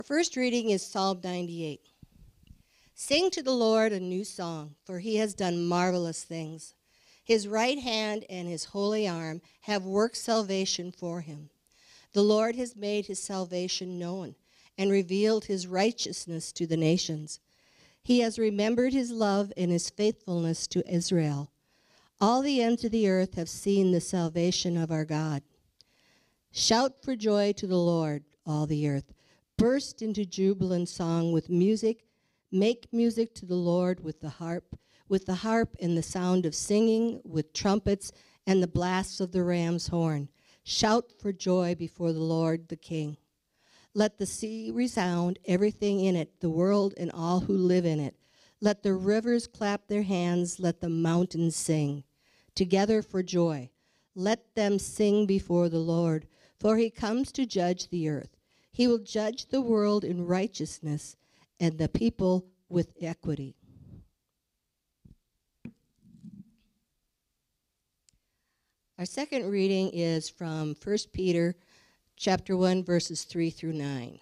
Our first reading is Psalm 98. Sing to the Lord a new song, for he has done marvelous things. His right hand and his holy arm have worked salvation for him. The Lord has made his salvation known and revealed his righteousness to the nations. He has remembered his love and his faithfulness to Israel. All the ends of the earth have seen the salvation of our God. Shout for joy to the Lord, all the earth. Burst into jubilant song with music. Make music to the Lord with the harp and the sound of singing, with trumpets and the blasts of the ram's horn. Shout for joy before the Lord the King. Let the sea resound, everything in it, the world and all who live in it. Let the rivers clap their hands, let the mountains sing together for joy. Let them sing before the Lord, for he comes to judge the earth. He will judge the world in righteousness and the people with equity. Our second reading is from 1 Peter chapter 1, verses 3 through 9.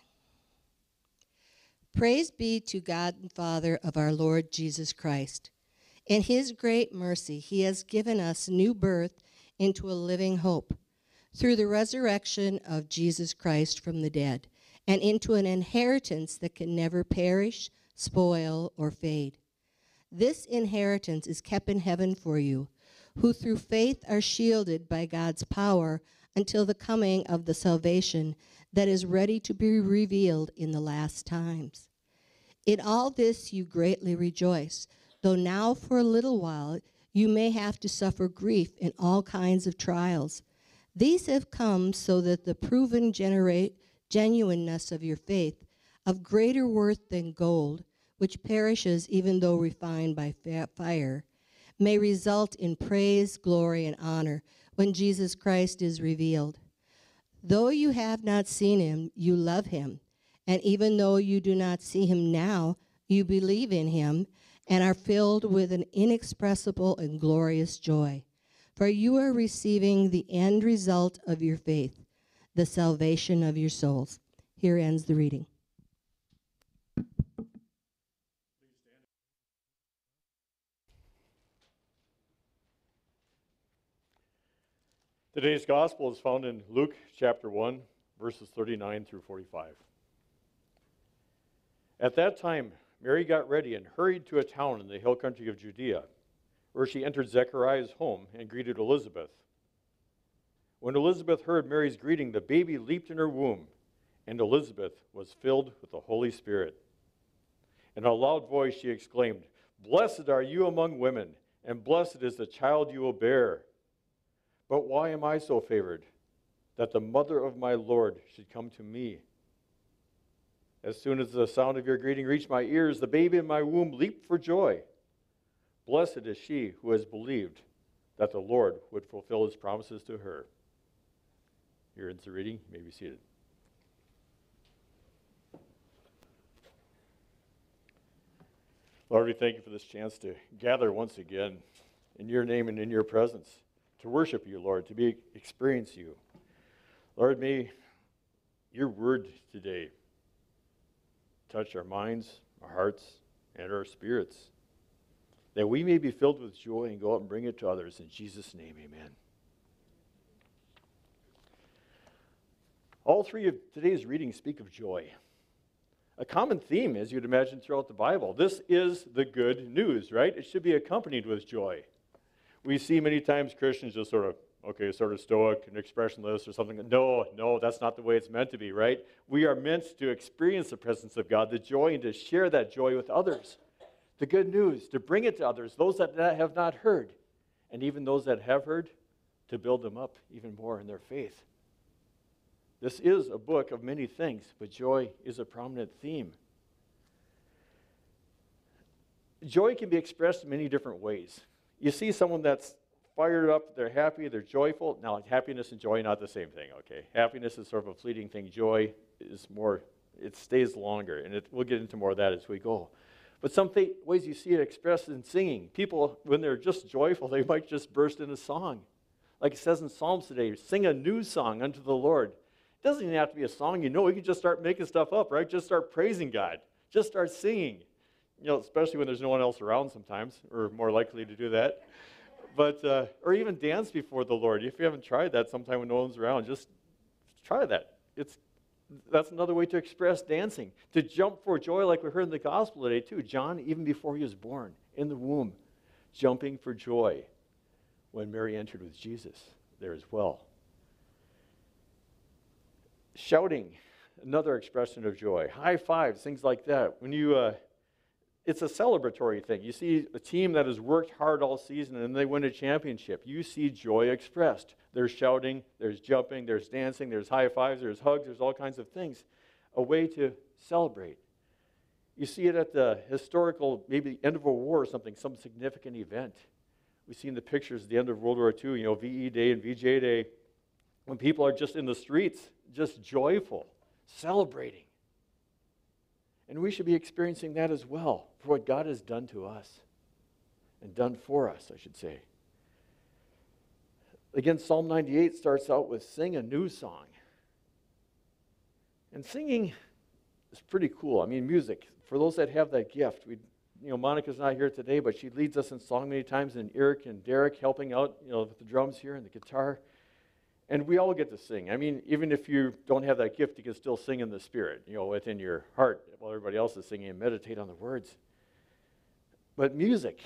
Praise be to God and Father of our Lord Jesus Christ. In his great mercy, he has given us new birth into a living hope through the resurrection of Jesus Christ from the dead, and into an inheritance that can never perish, spoil, or fade. This inheritance is kept in heaven for you, who through faith are shielded by God's power until the coming of the salvation that is ready to be revealed in the last times. In all this you greatly rejoice, though now for a little while you may have to suffer grief in all kinds of trials. These have come so that the proven genuineness of your faith, of greater worth than gold, which perishes even though refined by fire, may result in praise, glory, and honor when Jesus Christ is revealed. Though you have not seen him, you love him. And even though you do not see him now, you believe in him and are filled with an inexpressible and glorious joy. For you are receiving the end result of your faith, the salvation of your souls. Here ends the reading. Today's gospel is found in Luke chapter 1, verses 39 through 45. At that time, Mary got ready and hurried to a town in the hill country of Judea, where she entered Zechariah's home and greeted Elizabeth. When Elizabeth heard Mary's greeting, the baby leaped in her womb, and Elizabeth was filled with the Holy Spirit. In a loud voice she exclaimed, "Blessed are you among women, and blessed is the child you will bear. But why am I so favored, that the mother of my Lord should come to me? As soon as the sound of your greeting reached my ears, the baby in my womb leaped for joy. Blessed is she who has believed that the Lord would fulfill his promises to her." Here ends the reading. You may be seated. Lord, we thank you for this chance to gather once again in your name and in your presence, to worship you, Lord, to experience you. Lord, may your word today touch our minds, our hearts, and our spirits, that we may be filled with joy and go out and bring it to others. In Jesus' name, amen. All three of today's readings speak of joy. A common theme, as you'd imagine, throughout the Bible. This is the good news, right? It should be accompanied with joy. We see many times Christians just sort of stoic and expressionless or something. No, that's not the way it's meant to be, right? We are meant to experience the presence of God, the joy, and to share that joy with others. The good news, to bring it to others, those that have not heard, and even those that have heard, to build them up even more in their faith. This is a book of many things, but joy is a prominent theme. Joy can be expressed in many different ways. You see someone that's fired up, they're happy, they're joyful. Now, happiness and joy, not the same thing, okay? Happiness is sort of a fleeting thing. Joy is more, it stays longer, and we'll get into more of that as we go. But some ways you see it expressed in singing. People, when they're just joyful, they might just burst into song. Like it says in Psalms today, sing a new song unto the Lord. It doesn't even have to be a song. You can just start making stuff up, right? Just start praising God. Just start singing. Especially when there's no one else around sometimes, or more likely to do that. But, or even dance before the Lord. If you haven't tried that sometime when no one's around, just try that. That's another way to express dancing. To jump for joy like we heard in the gospel today too. John, even before he was born, in the womb, jumping for joy when Mary entered with Jesus there as well. Shouting, another expression of joy. High fives, things like that. When it's a celebratory thing. You see a team that has worked hard all season and they win a championship. You see joy expressed. There's shouting, there's jumping, there's dancing, there's high fives, there's hugs, there's all kinds of things. A way to celebrate. You see it at the historical, maybe end of a war or something, some significant event. We've seen the pictures at the end of World War II, VE Day and VJ Day, when people are just in the streets, just joyful, celebrating. And we should be experiencing that as well for what God has done to us and done for us, I should say. Again, Psalm 98 starts out with sing a new song. And singing is pretty cool. Music, for those that have that gift. Monica's not here today, but she leads us in song many times, and Eric and Derek helping out, with the drums here and the guitar. And we all get to sing. Even if you don't have that gift, you can still sing in the Spirit, within your heart while everybody else is singing and meditate on the words. But music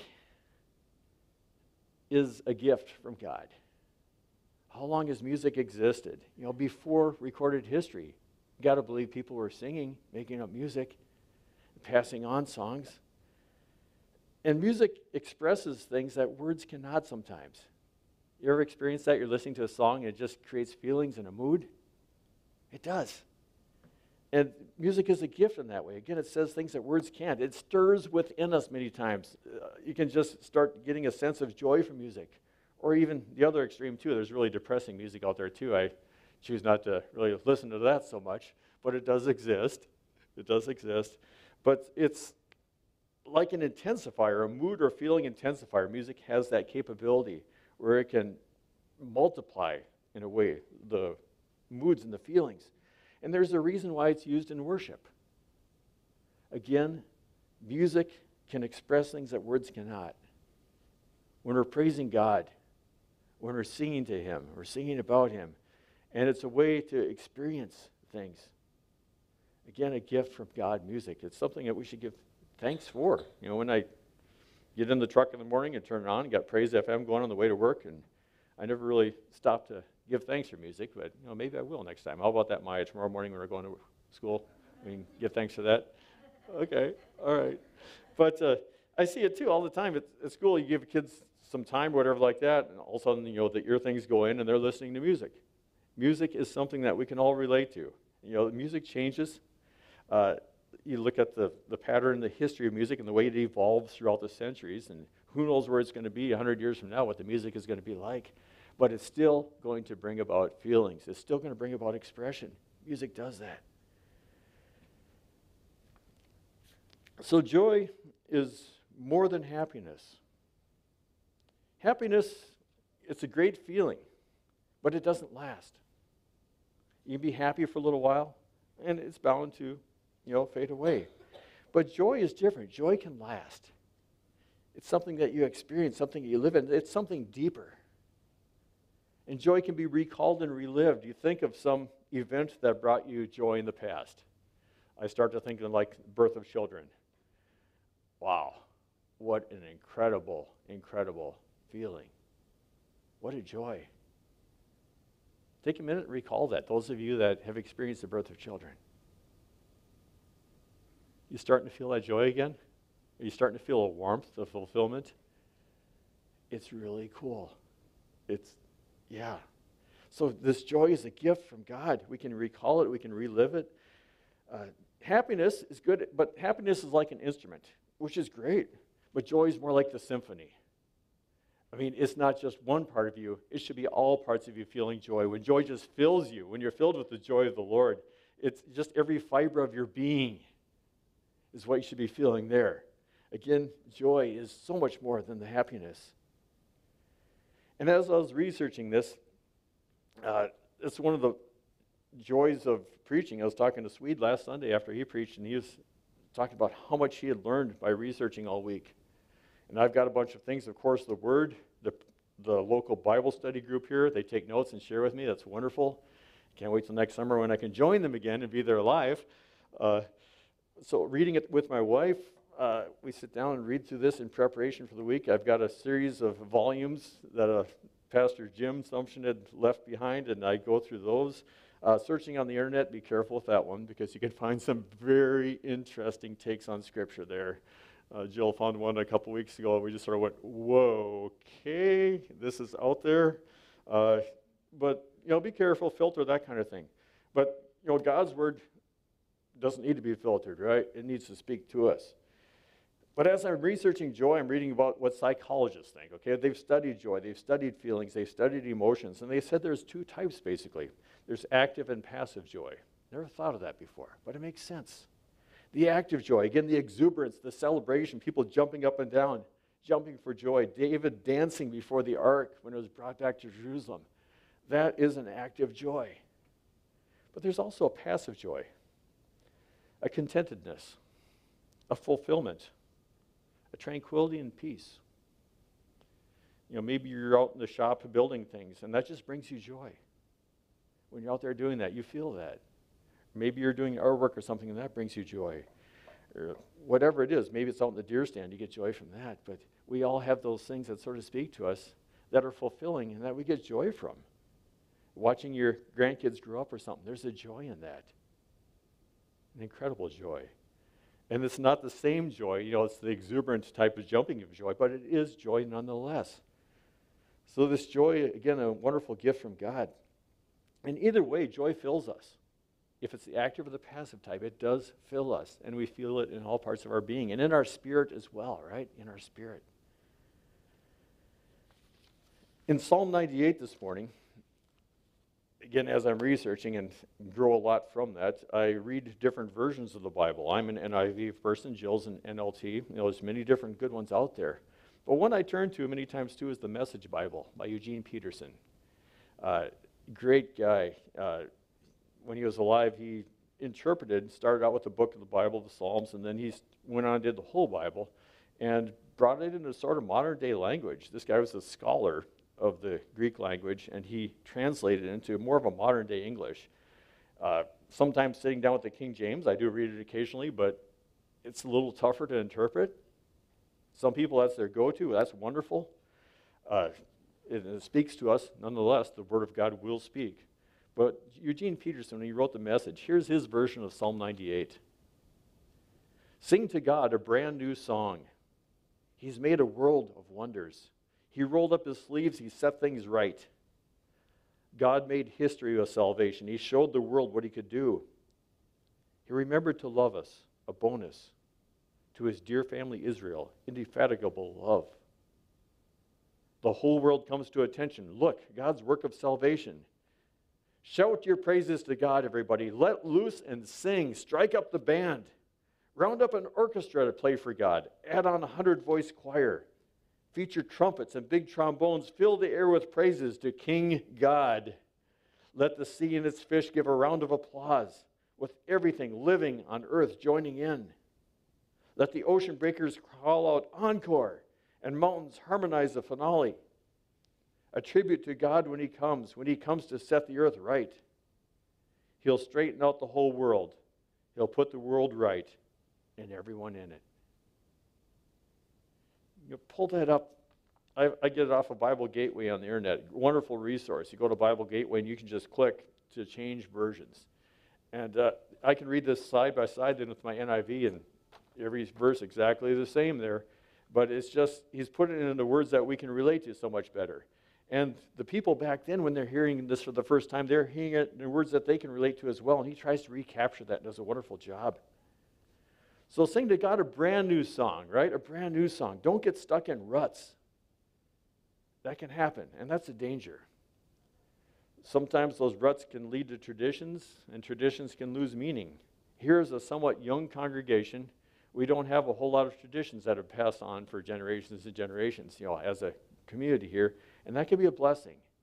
is a gift from God. How long has music existed? Before recorded history. You got to believe people were singing, making up music, passing on songs. And music expresses things that words cannot sometimes. You ever experienced that? You're listening to a song and it just creates feelings and a mood? It does. And music is a gift in that way. Again, it says things that words can't. It stirs within us many times. You can just start getting a sense of joy from music. Or even the other extreme too. There's really depressing music out there too. I choose not to really listen to that so much. But it does exist. It does exist. But it's like an intensifier, a mood or feeling intensifier. Music has that capability where it can multiply, in a way, the moods and the feelings. And there's a reason why it's used in worship. Again, music can express things that words cannot. When we're praising God, when we're singing to Him, we're singing about Him, and it's a way to experience things. Again, a gift from God, music. It's something that we should give thanks for. When I get in the truck in the morning and turn it on, got Praise FM going on the way to work, and I never really stopped to give thanks for music, but maybe I will next time. How about that, Maya? Tomorrow morning when we're going to school, we can give thanks for that? Okay, all right. But I see it too all the time. At school, you give kids some time or whatever like that, and all of a sudden, the ear things go in and they're listening to music. Music is something that we can all relate to. Music changes. You look at the pattern, the history of music and the way it evolves throughout the centuries, and who knows where it's going to be 100 years from now, what the music is going to be like. But it's still going to bring about feelings. It's still going to bring about expression. Music does that. So joy is more than happiness. Happiness, it's a great feeling, but it doesn't last. You can be happy for a little while, and it's bound to fade away. But joy is different. Joy can last. It's something that you experience, something that you live in. It's something deeper. And joy can be recalled and relived. You think of some event that brought you joy in the past. I start to think of like birth of children. Wow, what an incredible, incredible feeling. What a joy. Take a minute and recall that, those of you that have experienced the birth of children. You starting to feel that joy again? Are you starting to feel a warmth, a fulfillment? It's really cool. Yeah. So this joy is a gift from God. We can recall it. We can relive it. Happiness is good, but happiness is like an instrument, which is great. But joy is more like the symphony. It's not just one part of you. It should be all parts of you feeling joy. When joy just fills you, when you're filled with the joy of the Lord, it's just every fiber of your being is what you should be feeling there. Again, joy is so much more than the happiness. And as I was researching this, it's one of joys of preaching. I was talking to Swede last Sunday after he preached, and he was talking about how much he had learned by researching all week. And I've got a bunch of things, of course, the Word, the local Bible study group here, they take notes and share with me. That's wonderful. Can't wait till next summer when I can join them again and be there live. So reading it with my wife, we sit down and read through this in preparation for the week. I've got a series of volumes that Pastor Jim Sumption had left behind, and I go through those. Searching on the internet, be careful with that one because you can find some very interesting takes on Scripture there. Jill found one a couple weeks ago, and we just sort of went, whoa, okay, this is out there. But, be careful, filter, that kind of thing. But, God's Word doesn't need to be filtered, right? It needs to speak to us. But as I'm researching joy, I'm reading about what psychologists think, okay? They've studied joy, they've studied feelings, they've studied emotions, and they said there's two types, basically. There's active and passive joy. Never thought of that before, but it makes sense. The active joy, again, the exuberance, the celebration, people jumping up and down, jumping for joy, David dancing before the ark when it was brought back to Jerusalem. That is an active joy. But there's also a passive joy, a contentedness, a fulfillment, a tranquility and peace. Maybe you're out in the shop building things, and that just brings you joy. When you're out there doing that, you feel that. Maybe you're doing artwork or something, and that brings you joy. Or whatever it is, maybe it's out in the deer stand, you get joy from that. But we all have those things that sort of speak to us that are fulfilling and that we get joy from. Watching your grandkids grow up or something, there's a joy in that. An incredible joy. And it's not the same joy, it's the exuberant type of jumping of joy, but it is joy nonetheless. So this joy, again, a wonderful gift from God. And either way, joy fills us. If it's the active or the passive type, it does fill us, and we feel it in all parts of our being, and in our spirit as well, right? In our spirit. In Psalm 98 this morning, again, as I'm researching and grow a lot from that, I read different versions of the Bible. I'm an NIV person, Jill's an NLT. There's many different good ones out there. But one I turn to many times too is the Message Bible by Eugene Peterson. Great guy. When he was alive, he started out with the book of the Bible, the Psalms, and then he went on and did the whole Bible and brought it into sort of modern day language. This guy was a scholar of the Greek language, and he translated it into more of a modern day English. Sometimes sitting down with the King James, I do read it occasionally, but it's a little tougher to interpret. Some people, that's their go-to. That's wonderful. It speaks to us. Nonetheless, the Word of God will speak. But Eugene Peterson, when he wrote the Message, here's his version of Psalm 98. Sing to God a brand new song. He's made a world of wonders. He rolled up his sleeves. He set things right. God made history of salvation. He showed the world what he could do. He remembered to love us, a bonus, to his dear family Israel, indefatigable love. The whole world comes to attention. Look, God's work of salvation. Shout your praises to God, everybody. Let loose and sing. Strike up the band. Round up an orchestra to play for God. Add on a 100-voice choir. Feature trumpets and big trombones. Fill the air with praises to King God. Let the sea and its fish give a round of applause, with everything living on earth joining in. Let the ocean breakers call out encore, and mountains harmonize the finale. A tribute to God when he comes to set the earth right. He'll straighten out the whole world. He'll put the world right and everyone in it. You pull that up. I get it off of Bible Gateway on the internet. Wonderful resource. You go to Bible Gateway and you can just click to change versions. And I can read this side by side then with my NIV, and every verse exactly the same there. But it's just, he's put it into words that we can relate to so much better. And the people back then, when they're hearing this for the first time, they're hearing it in words that they can relate to as well. And he tries to recapture that and does a wonderful job. So sing to God a brand new song, right? A brand new song. Don't get stuck in ruts. That can happen, and that's a danger. Sometimes those ruts can lead to traditions, and traditions can lose meaning. Here's a somewhat young congregation. We don't have a whole lot of traditions that have passed on for generations and generations, as a community here, and that can be a blessing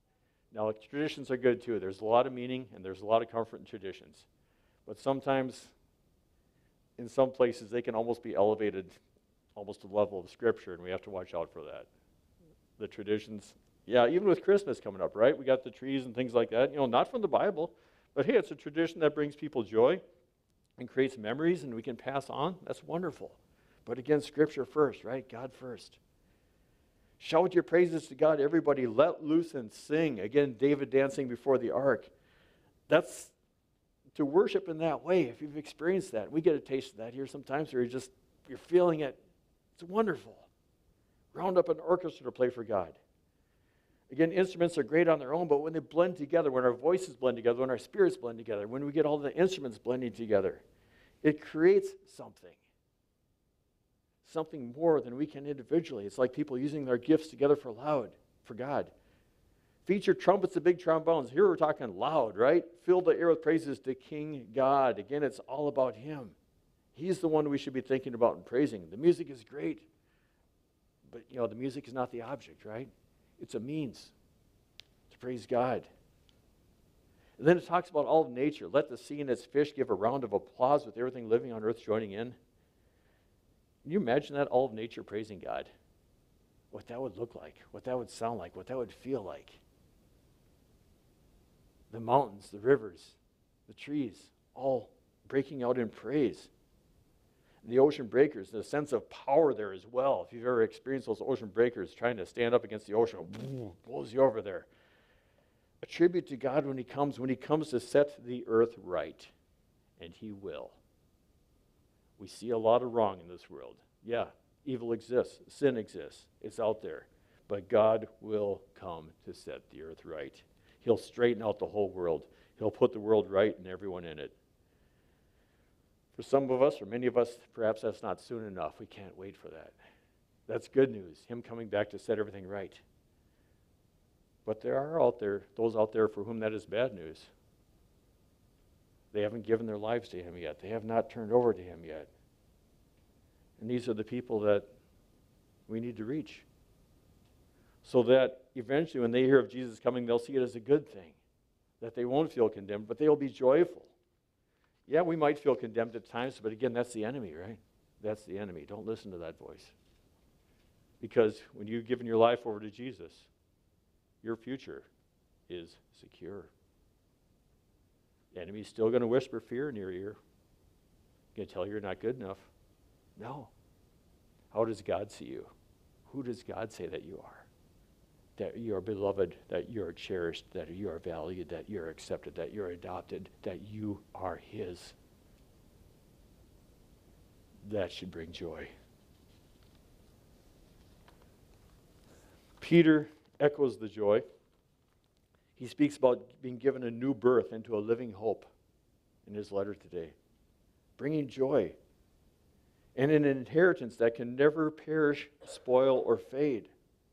Now, traditions are good too. There's a lot of meaning and there's a lot of comfort in traditions. But sometimes, in some places, they can almost be elevated almost to the level of Scripture, and we have to watch out for that. The traditions, yeah, even with Christmas coming up, right? We got the trees and things like that. Not from the Bible, but hey, it's a tradition that brings people joy and creates memories, and we can pass on. That's wonderful. But again, Scripture first, right? God first. Shout your praises to God, everybody. Let loose and sing. Again, David dancing before the ark. That's to worship in that way. If you've experienced that, we get a taste of that here sometimes, where you're feeling it. It's wonderful. Round up an orchestra to play for God. Again, instruments are great on their own, but when they blend together, when our voices blend together, when our spirits blend together, when we get all the instruments blending together, it creates something. Something more than we can individually. It's like people using their gifts together for God. Feature trumpets and big trombones. Here we're talking loud, right? Fill the air with praises to King God. Again, it's all about Him. He's the one we should be thinking about and praising. The music is great, but the music is not the object, right? It's a means to praise God. And then it talks about all of nature. Let the sea and its fish give a round of applause with everything living on earth joining in. Can you imagine that, all of nature praising God? What that would look like, what that would sound like, what that would feel like. The mountains, the rivers, the trees, all breaking out in praise. The ocean breakers, the sense of power there as well. If you've ever experienced those ocean breakers, trying to stand up against the ocean, blows you over there. A tribute to God when He comes to set the earth right, and He will. We see a lot of wrong in this world. Yeah, evil exists, sin exists, it's out there. But God will come to set the earth right. He'll straighten out the whole world. He'll put the world right and everyone in it. For some of us, or many of us, perhaps that's not soon enough. We can't wait for that. That's good news, Him coming back to set everything right. But there are those out there for whom that is bad news. They haven't given their lives to Him yet. They have not turned over to Him yet. And these are the people that we need to reach. So that eventually when they hear of Jesus coming, they'll see it as a good thing. That they won't feel condemned, but they will be joyful. Yeah, we might feel condemned at times, but again, that's the enemy, right? That's the enemy. Don't listen to that voice. Because when you've given your life over to Jesus, your future is secure. The enemy's still going to whisper fear in your ear. Going to tell you you're not good enough. No. How does God see you? Who does God say that you are? That you are beloved, that you are cherished, that you are valued, that you are accepted, that you are adopted, that you are His. That should bring joy. Peter echoes the joy. He speaks about being given a new birth into a living hope in his letter today, bringing joy and an inheritance that can never perish, spoil, or fade.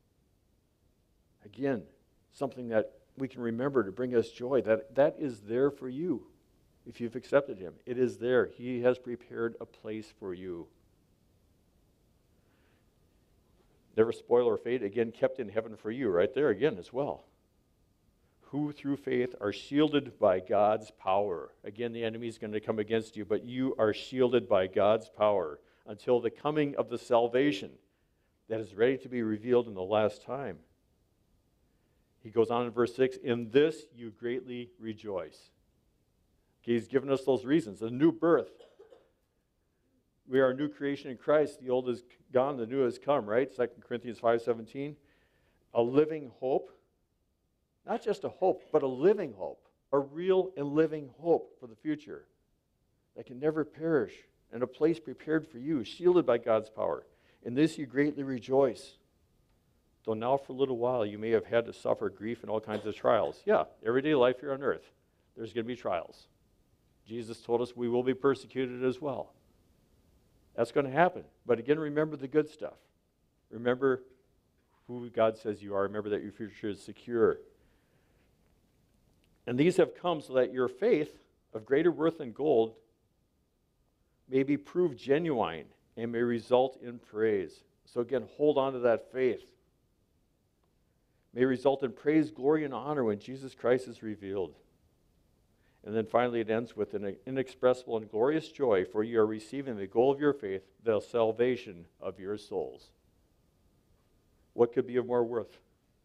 Again, something that we can remember to bring us joy, that is there for you if you've accepted Him. It is there. He has prepared a place for you. Never spoil or fade, again, kept in heaven for you, right there again as well. Who through faith are shielded by God's power. Again, the enemy is going to come against you, but you are shielded by God's power until the coming of the salvation that is ready to be revealed in the last time. He goes on in verse 6, in this you greatly rejoice. Okay, he's given us those reasons. A new birth. We are a new creation in Christ. The old is gone, the new has come, right? 2 Corinthians 5:17. A living hope. Not just a hope, but a living hope. A real and living hope for the future that can never perish, and a place prepared for you, shielded by God's power. In this you greatly rejoice. Though now for a little while you may have had to suffer grief and all kinds of trials. Yeah, everyday life here on earth, there's going to be trials. Jesus told us we will be persecuted as well. That's going to happen. But again, remember the good stuff. Remember who God says you are. Remember that your future is secure. And these have come so that your faith, of greater worth than gold, may be proved genuine and may result in praise. So again, hold on to that faith. may result in praise, glory, and honor when Jesus Christ is revealed. And then finally it ends with an inexpressible and glorious joy, for you are receiving the goal of your faith, the salvation of your souls. What could be of more worth?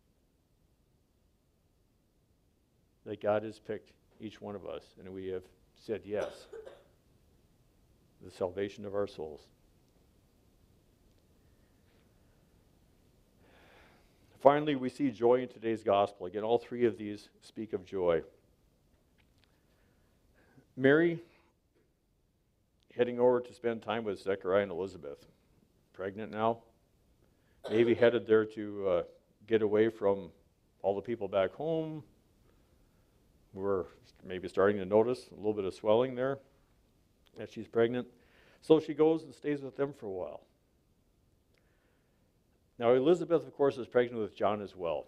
That God has picked each one of us, and we have said yes. The salvation of our souls. Finally, we see joy in today's gospel. Again, all three of these speak of joy. Mary, heading over to spend time with Zechariah and Elizabeth, pregnant now, maybe headed there to get away from all the people back home. We're maybe starting to notice a little bit of swelling there as she's pregnant. So she goes and stays with them for a while. Now, Elizabeth, of course, is pregnant with John as well.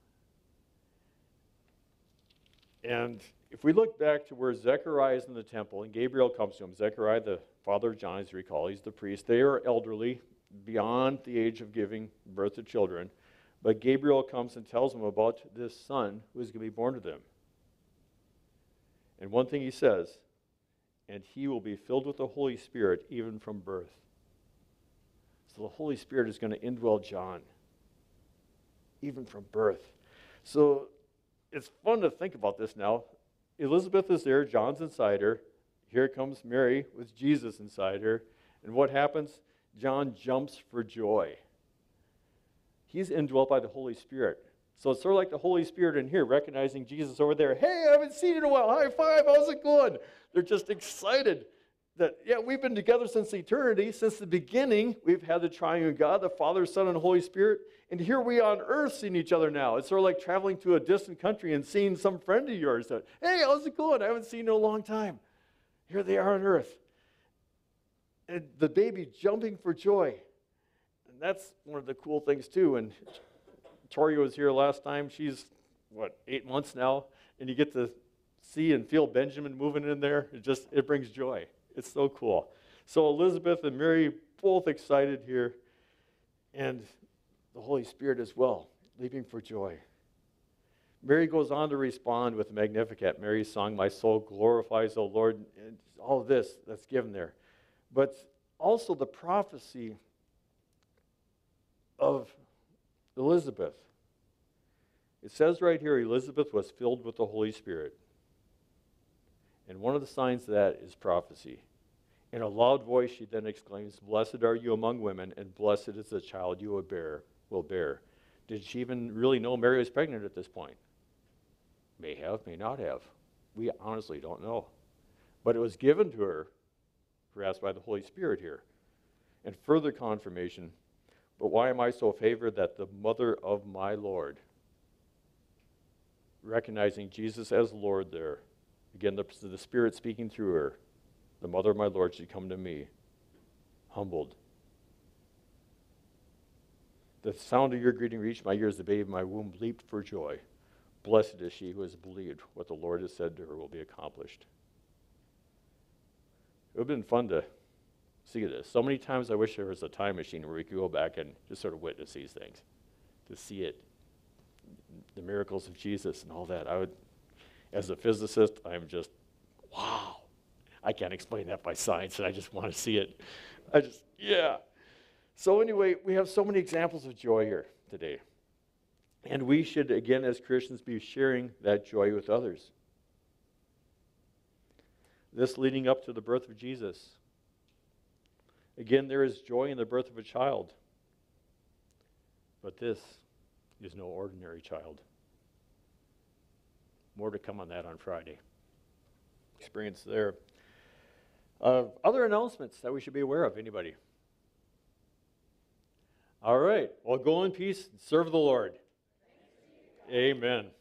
And if we look back to where Zechariah is in the temple and Gabriel comes to him, Zechariah, the father of John, as you recall, he's the priest. They are elderly, beyond the age of giving birth to children. But Gabriel comes and tells them about this son who is going to be born to them. And one thing he says, and he will be filled with the Holy Spirit even from birth. So the Holy Spirit is going to indwell John, even from birth. So it's fun to think about this now. Elizabeth is there, John's inside her. Here comes Mary with Jesus inside her. And what happens? John jumps for joy. He's indwelt by the Holy Spirit. So it's sort of like the Holy Spirit in here, recognizing Jesus over there. Hey, I haven't seen you in a while. High five. How's it going? They're just excited that, yeah, we've been together since eternity. Since the beginning, we've had the triune God, the Father, Son, and Holy Spirit. And here we on earth seeing each other now. It's sort of like traveling to a distant country and seeing some friend of yours that, hey, how's it going? I haven't seen you in a long time. Here they are on earth. And the baby jumping for joy. And that's one of the cool things, too. And Tori was here last time. She's, 8 months now? And you get to see and feel Benjamin moving in there. It brings joy. It's so cool. So Elizabeth and Mary both excited here. And the Holy Spirit as well, leaping for joy. Mary goes on to respond with the Magnificat. Mary's song, My soul glorifies the Lord. And all of this that's given there. But also the prophecy of Elizabeth. It says right here, Elizabeth was filled with the Holy Spirit. And one of the signs of that is prophecy. In a loud voice, she then exclaims, Blessed are you among women, and blessed is the child you will bear. Did she even really know Mary was pregnant at this point? May have, may not have. We honestly don't know. But it was given to her, perhaps by the Holy Spirit here. And further confirmation, but why am I so favored that the mother of my Lord, recognizing Jesus as Lord there, again, the Spirit speaking through her, the mother of my Lord should come to me, humbled. The sound of your greeting reached my ears, the babe in my womb leaped for joy. Blessed is she who has believed what the Lord has said to her will be accomplished. It would have been fun to see this. So many times I wish there was a time machine where we could go back and just sort of witness these things, to see it, the miracles of Jesus and all that. As a physicist, I'm just, wow. I can't explain that by science, and I just want to see it. Yeah. So anyway, we have so many examples of joy here today. And we should, again, as Christians, be sharing that joy with others. This leading up to the birth of Jesus. Again, there is joy in the birth of a child. But this is no ordinary child. More to come on that on Friday. Experience there. Other announcements that we should be aware of, anybody? All right. Well, go in peace and serve the Lord. Amen.